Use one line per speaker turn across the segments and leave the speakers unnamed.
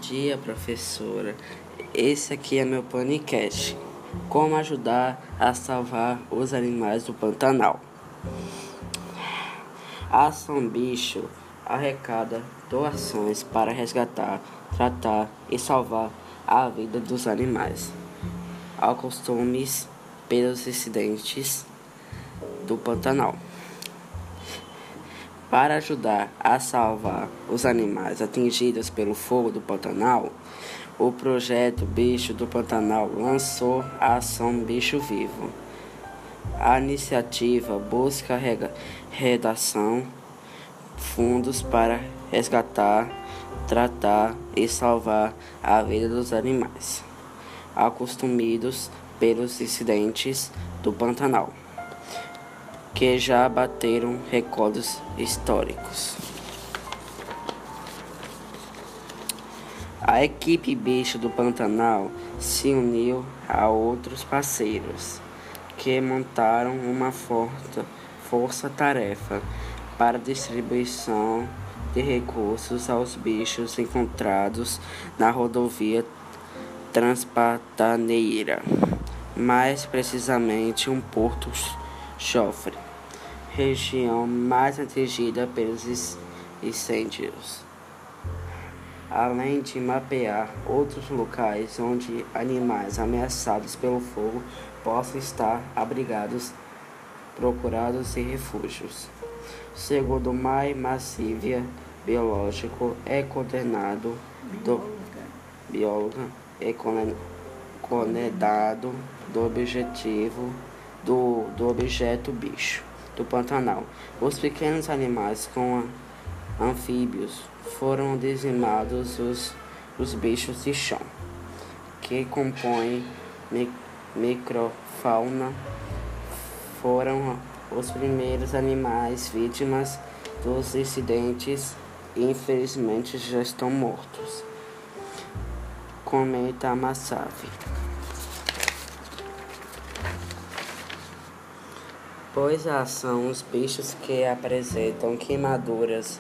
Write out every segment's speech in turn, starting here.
dia, professora. Esse aqui é meu podcast. Como ajudar a salvar os animais do Pantanal. A Ação Bicho arrecada doações para resgatar, tratar e salvar a vida dos animais. Acostumes pelos incidentes do Pantanal. Para ajudar a salvar os animais atingidos pelo fogo do Pantanal, o projeto Bicho do Pantanal lançou a Ação Bicho Vivo. A iniciativa busca redação fundos para resgatar, tratar e salvar a vida dos animais acostumados pelos incidentes do Pantanal, que já bateram recordes históricos. A equipe Bicho do Pantanal se uniu a outros parceiros que montaram uma força-tarefa para distribuição de recursos aos bichos encontrados na rodovia Transpantaneira, mais precisamente um Porto Chofre, região mais atingida pelos incêndios. Além de mapear outros locais onde animais ameaçados pelo fogo possam estar abrigados, procurados em refúgios. Segundo Mai Massívia, biólogo, é condenado do objetivo do objeto bicho do Pantanal. Os pequenos animais com anfíbios foram dizimados, os bichos de chão, que compõem microfauna, foram os primeiros animais vítimas dos incidentes e infelizmente já estão mortos. Comenta a Massavi. Pois são os bichos que apresentam queimaduras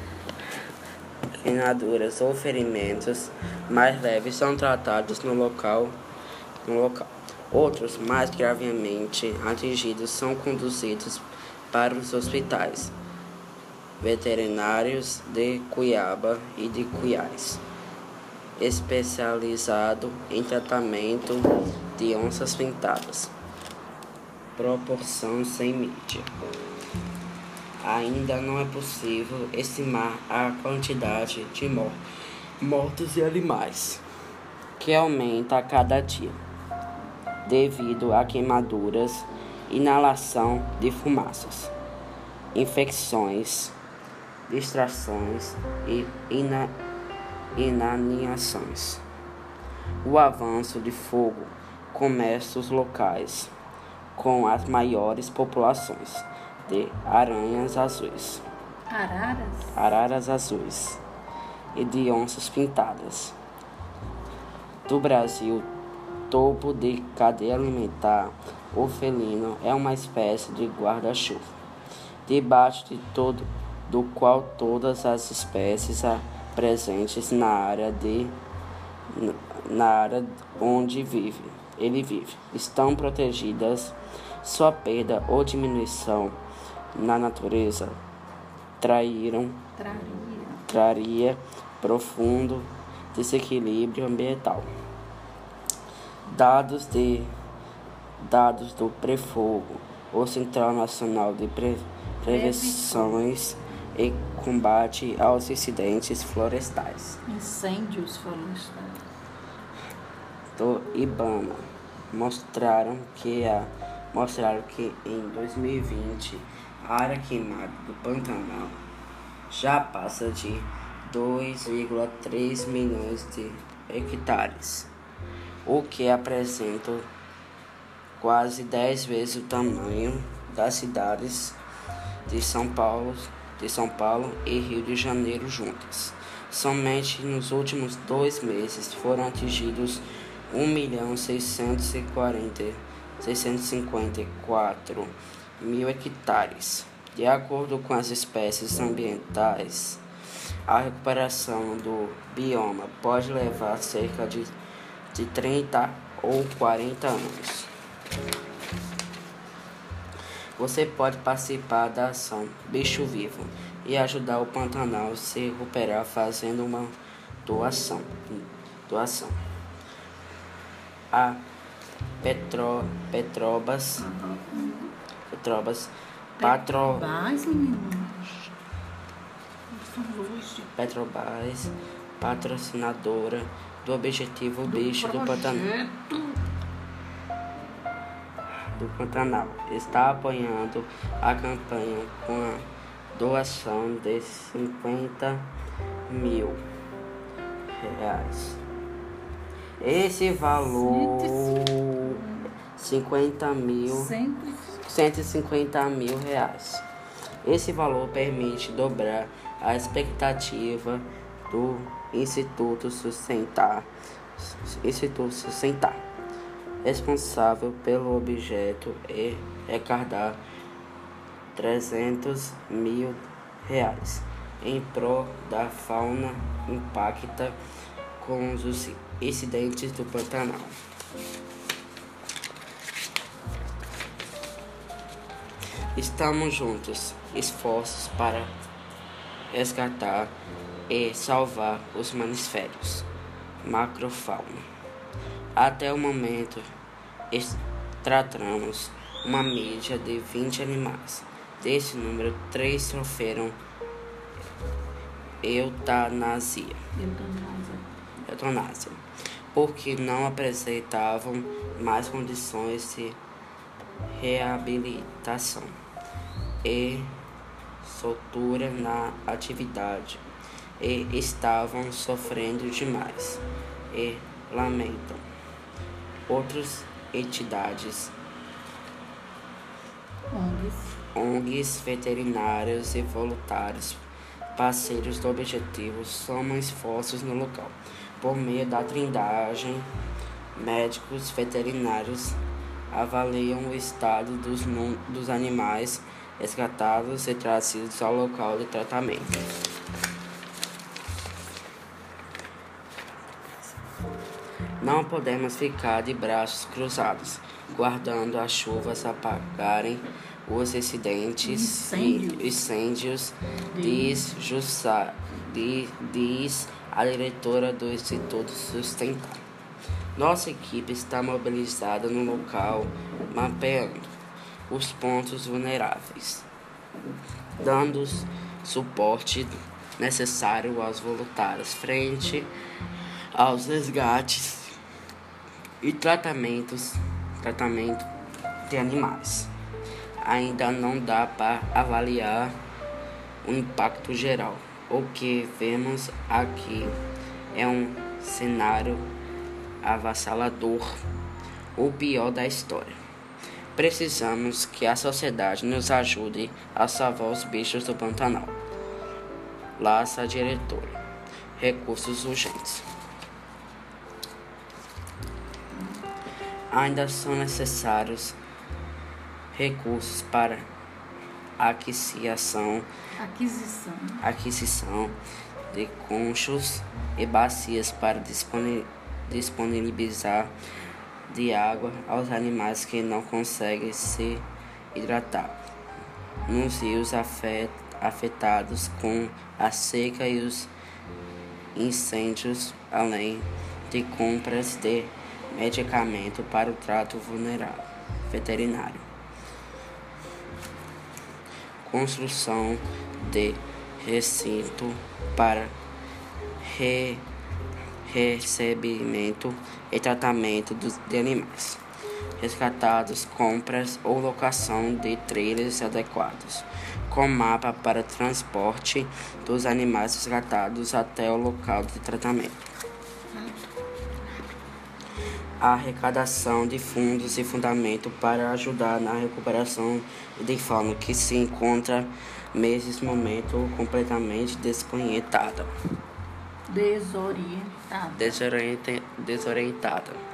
ou ferimentos mais leves são tratados no local. Outros, mais gravemente atingidos, são conduzidos para os hospitais veterinários de Cuiabá e de Goiás, especializado em tratamento de onças pintadas. Proporção sem mídia. Ainda não é possível estimar a quantidade de mortos de animais, que aumenta a cada dia, devido a queimaduras, inalação de fumaças, infecções, distrações e inanições. O avanço de fogo começa os locais com as maiores populações de aranhas azuis, araras azuis e de onças pintadas do Brasil. Topo de cadeia alimentar, o felino é uma espécie de guarda-chuva, debaixo do qual todas as espécies presentes na área onde ele vive estão protegidas. Sua perda ou diminuição na natureza traria profundo desequilíbrio ambiental. Dados do Prefogo, o Central Nacional de Prevenções e Combate aos Incidentes Florestais,
Incêndios florestais,
do IBAMA, mostraram que em 2020 a área queimada do Pantanal já passa de 2,3 milhões de hectares, o que apresenta quase 10 vezes o tamanho das cidades de São Paulo e Rio de Janeiro juntas. Somente nos últimos 2 meses foram atingidos 1.654.000 hectares. De acordo com as espécies ambientais, A recuperação do bioma pode levar cerca de 30 ou 40 anos. Você pode participar da ação Bicho Vivo e ajudar o Pantanal a se recuperar fazendo uma doação. A Petrobras Petrobras, patrocinadora do Objetivo Bicho do Pantanal, está apoiando a campanha com a doação de 50 mil reais. Esse valor 150 mil reais. Esse valor permite dobrar a expectativa do Instituto Sustentar, responsável pelo objeto e arrecadar 300 mil reais em prol da fauna impacta com os incidentes do Pantanal. Estamos juntos, esforços para resgatar e salvar os mamíferos, macrofauna. Até o momento, tratamos uma média de 20 animais. Desse número, 3 sofreram eutanásia, porque não apresentavam mais condições de reabilitação e soltura na atividade e estavam sofrendo demais e lamentam. Outras entidades, ONGs, veterinários e voluntários, parceiros do objetivo, somam esforços no local. Por meio da trindagem, médicos veterinários avaliam o estado dos animais resgatados e trazidos ao local de tratamento. Não podemos ficar de braços cruzados, guardando as chuvas apagarem os incêndios, diz a diretora do Instituto Sustentar. Nossa equipe está mobilizada no local, mapeando os pontos vulneráveis, dando suporte necessário aos voluntários frente aos resgates e tratamento de animais. Ainda não dá para avaliar o impacto geral. O que vemos aqui é um cenário avassalador, o pior da história. Precisamos que a sociedade nos ajude a salvar os bichos do Pantanal. Laça diretora. Recursos urgentes. Ainda são necessários recursos para aquisição de conchos e bacias para disponibilizar de água aos animais que não conseguem se hidratar nos rios afetados com a seca e os incêndios, além de compras de medicamento para o trato veterinário. Construção de recinto para recebimento e tratamento de animais resgatados, compras ou locação de trailers adequados, com mapa para transporte dos animais resgatados até o local de tratamento. A arrecadação de fundos e fundamento para ajudar na recuperação de fauna que se encontra nesse momento completamente desorientada.